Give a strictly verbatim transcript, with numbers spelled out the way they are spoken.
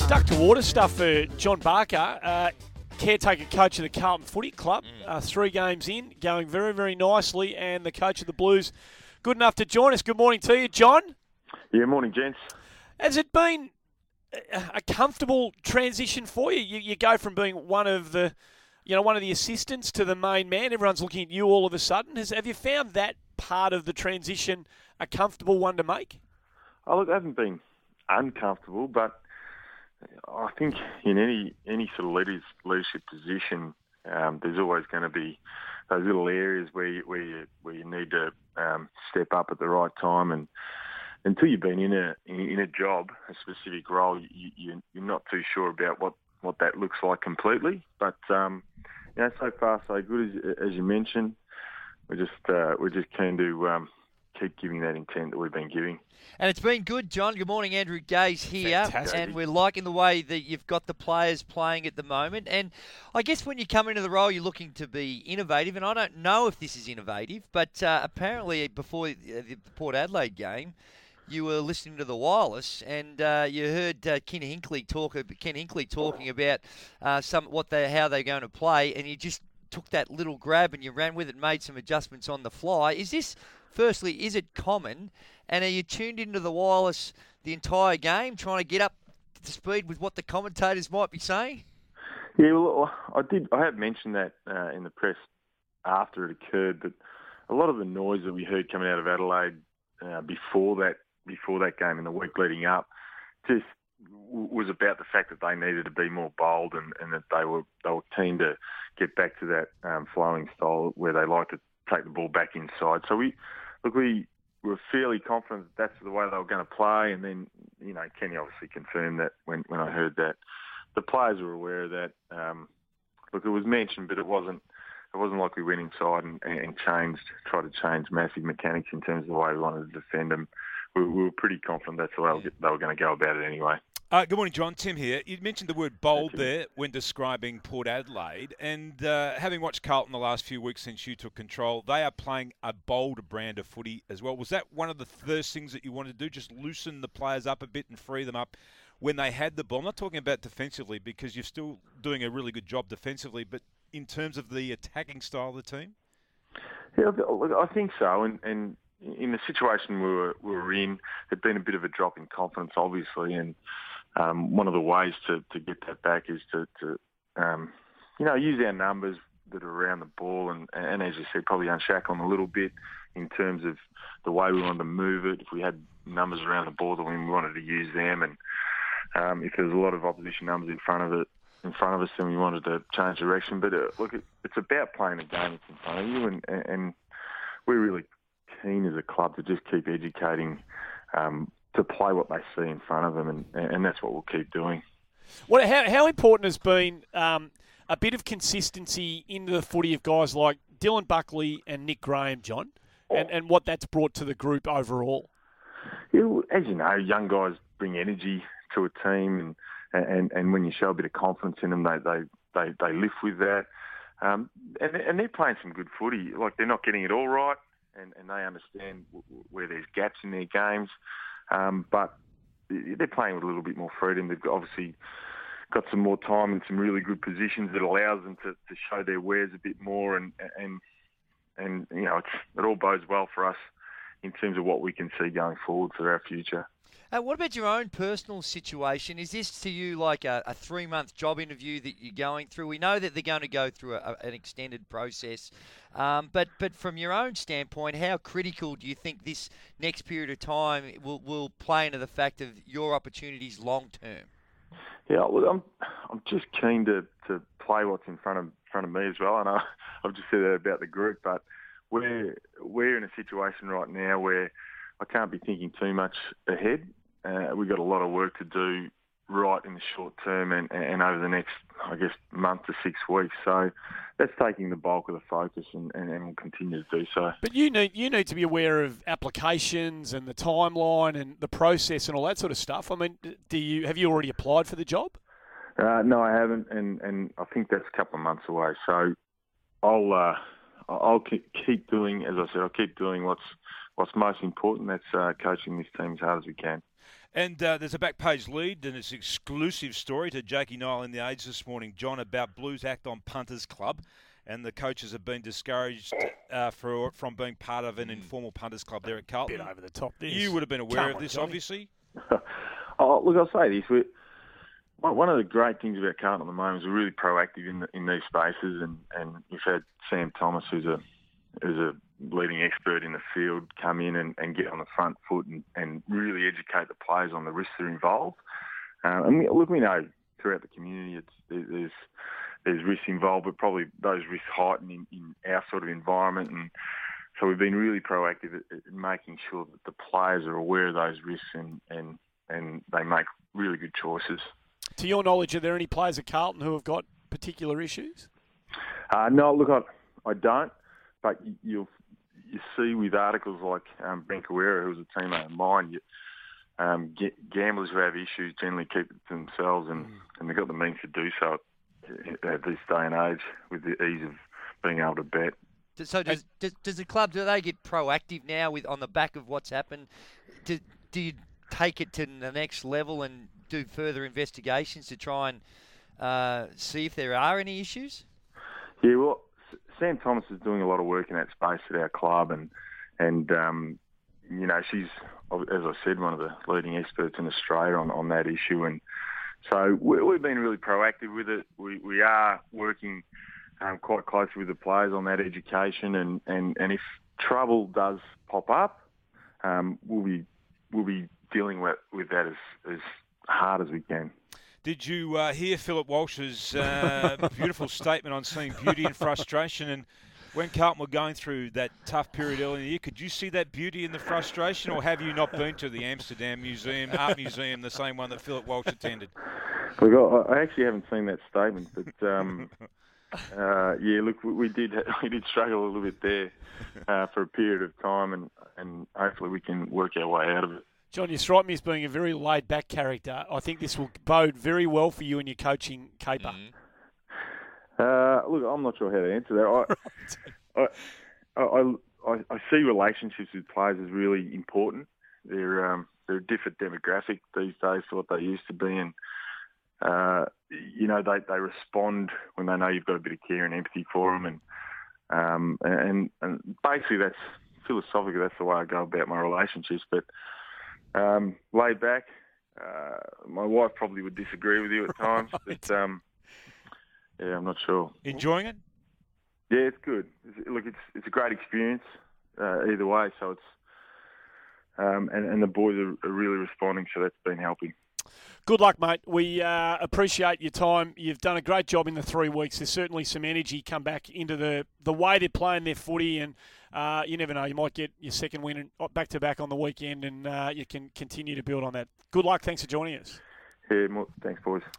Duck to water stuff for John Barker, uh, caretaker coach of the Carlton Footy Club. Uh, three games in, going very, very nicely, and the coach of the Blues good enough to join us. Good morning to you, John. Yeah, morning, gents. Has it been a, a comfortable transition for you? you? You go from being one of the, you know, one of the assistants to the main man. Everyone's looking at you all of a sudden. Has, have you found that part of the transition a comfortable one to make? Oh, look, I haven't been uncomfortable, but I think in any any sort of leaders, leadership position, um, there's always going to be those little areas where you, where you, where you need to um, step up at the right time. And until you've been in a in a job, a specific role, you, you, you're not too sure about what, what that looks like completely. But um, you know, so far so good, as, as you mentioned. We're just uh, we're just keen to um, keep giving that intent that we've been giving. And it's been good, John. Good morning, Andrew Gaze here. Fantastic. And we're liking the way that you've got the players playing at the moment. And I guess when you come into the role, you're looking to be innovative. And I don't know if this is innovative, but uh, apparently before the Port Adelaide game, you were listening to the wireless, and uh, you heard uh, Ken Hinkley talk. Ken Hinkley talking about uh, some what they how they're going to play, and you just took that little grab and you ran with it, and made some adjustments on the fly. Is this, firstly, is it common? And are you tuned into the wireless the entire game, trying to get up to speed with what the commentators might be saying? Yeah, well, I did. I have mentioned that uh, in the press after it occurred, but a lot of the noise that we heard coming out of Adelaide uh, before that before that game in the week leading up just was about the fact that they needed to be more bold and, and that they were they were keen to get back to that um, flowing style where they like to take the ball back inside. So we look we. We were fairly confident that that's the way they were going to play, and then, you know, Kenny obviously confirmed that when, when I heard that. The players were aware of that. Um, look, it was mentioned, but it wasn't it wasn't like we went inside and, and changed, tried to change massive mechanics in terms of the way we wanted to defend them. We, we were pretty confident that's the way they were going to go about it anyway. Uh, good morning, John. Tim here. You mentioned the word bold there when describing Port Adelaide, and uh, having watched Carlton the last few weeks since you took control, they are playing a bold brand of footy as well. Was that one of the first things that you wanted to do, just loosen the players up a bit and free them up when they had the ball? I'm not talking about defensively, because you're still doing a really good job defensively, but in terms of the attacking style of the team? Yeah, look, I think so, and, and in the situation we were, we were in, there'd been a bit of a drop in confidence, obviously, and Um, one of the ways to, to get that back is to, to um, you know, use our numbers that are around the ball and, and, as you said, probably unshackle them a little bit in terms of the way we wanted to move it. If we had numbers around the ball, then we wanted to use them. And um, if there's a lot of opposition numbers in front of it, in front of us, then we wanted to change direction. But uh, look, it, it's about playing the game that's in front of you, and, and we're really keen as a club to just keep educating um to play what they see in front of them, and, and that's what we'll keep doing. What, how, how important has been um, a bit of consistency into the footy of guys like Dylan Buckley and Nick Graham, John, and, and what that's brought to the group overall? Yeah, as you know, young guys bring energy to a team, and, and, and when you show a bit of confidence in them, they they, they, they lift with that. Um, and, and they're playing some good footy. Like, they're not getting it all right, and, and they understand where there's gaps in their games. Um, but they're playing with a little bit more freedom. They've obviously got some more time and some really good positions that allows them to, to show their wares a bit more, and and and you know, it's, it all bodes well for us in terms of what we can see going forward for our future. Uh, what about your own personal situation? Is this to you like a, a three-month job interview that you're going through? We know that they're going to go through a, an extended process, um, but but from your own standpoint, how critical do you think this next period of time will, will play into the fact of your opportunities long-term? Yeah, well, I'm I'm just keen to, to play what's in front of front of me as well, and I, I've just said that about the group, but we're we're in a situation right now where I can't be thinking too much ahead. Uh, we've got a lot of work to do right in the short term and, and over the next, I guess, month to six weeks. So that's taking the bulk of the focus, and, and, and we'll continue to do so. But you need you need to be aware of applications and the timeline and the process and all that sort of stuff. I mean, do you have you already applied for the job? Uh, no, I haven't, and, and I think that's a couple of months away. So I'll uh, I'll keep, keep doing, as I said, I'll keep doing what's what's most important. That's uh, coaching this team as hard as we can. And uh, there's a back page lead and it's an exclusive story to Jakey Nile in the Age this morning, John, about Blues Act on Punters Club. And the coaches have been discouraged uh, for, from being part of an informal punters club there at Carlton. Bit over the top. This. You would have been aware Come of on, this, Johnny. obviously. Oh, look, I'll say this. We're, one of the great things about Carlton at the moment is we're really proactive in the, in these spaces, and, and we've had Sam Thomas, who's a who's a leading expert in the field, come in and, and get on the front foot and, and really educate the players on the risks that are involved. Uh, and we, look, we know throughout the community it's, there's there's risks involved, but probably those risks heighten in, in our sort of environment. And so we've been really proactive at, at making sure that the players are aware of those risks and, and, and they make really good choices. To your knowledge, are there any players at Carlton who have got particular issues? Uh, no, look, I, I don't. But you, you'll you see with articles like um, Ben Kawera, who was a teammate of mine, you, um, g- gamblers who have issues generally keep it to themselves, and, mm. and they've got the means to do so at, at this day and age with the ease of being able to bet. So does, does, does the club, do they get proactive now with on the back of what's happened? Do, do you take it to the next level and do further investigations to try and uh, see if there are any issues? Yeah, well, Sam Thomas is doing a lot of work in that space at our club, and and um, you know, she's, as I said, one of the leading experts in Australia on, on that issue, and so we, we've been really proactive with it. We we are working um, quite closely with the players on that education, and, and, and if trouble does pop up, um, we'll be we'll be dealing with with that as as hard as we can. Did you uh, hear Philip Walsh's uh, beautiful statement on seeing beauty and frustration? And when Carlton were going through that tough period early in the year, could you see that beauty in the frustration, or have you not been to the Amsterdam Museum, Art Museum, the same one that Philip Walsh attended? Look, I actually haven't seen that statement, but um, uh, yeah, look, we did we did struggle a little bit there uh, for a period of time, and, and hopefully we can work our way out of it. John, you strike me as being a very laid-back character. I think this will bode very well for you in your coaching caper. Mm-hmm. Uh, look, I'm not sure how to answer that. I, I, I, I, I see relationships with players as really important. They're um, they're a different demographic these days to what they used to be, and uh, you know they, they respond when they know you've got a bit of care and empathy for them, and um, and and basically that's philosophically that's the way I go about my relationships, but. Um, laid back. Uh, my wife probably would disagree with you at times, right. but um, yeah, I'm not sure. Enjoying it? Yeah, it's good. It's, look, it's it's a great experience uh, either way. So it's um, and and the boys are, are really responding, so that's been helping. Good luck, mate. We uh, appreciate your time. You've done a great job in the three weeks. There's certainly some energy come back into the, the way they're playing their footy, and uh, you never know. You might get your second win back-to-back on the weekend, and uh, you can continue to build on that. Good luck. Thanks for joining us. Yeah, thanks, boys.